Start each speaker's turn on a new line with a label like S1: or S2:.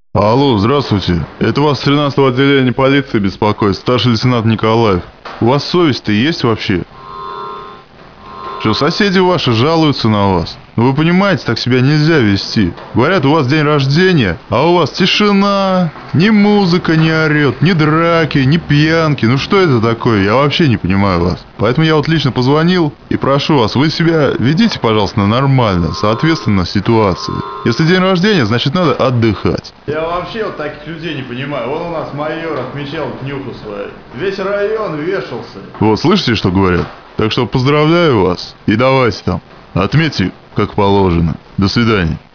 S1: Алло, здравствуйте. Это вас с 13-го отделения полиции беспокоит, старший лейтенант Николаев. У вас совесть-то есть вообще? Что, соседи ваши жалуются на вас? Ну вы понимаете, так себя нельзя вести. Говорят, у вас день рождения, а у вас тишина. Ни музыка не орет, ни драки, ни пьянки. Ну что это такое? Я вообще не понимаю вас. Поэтому я вот лично позвонил и прошу вас, вы себя ведите, пожалуйста, нормально, соответственно ситуации. Если день рождения, значит надо отдыхать. Я вообще вот таких людей не понимаю. Вон у нас майор отмечал днюху свою. Весь район вешался. Вот, слышите, что говорят? Так что поздравляю вас и давайте там, отметьте, как положено. До свидания.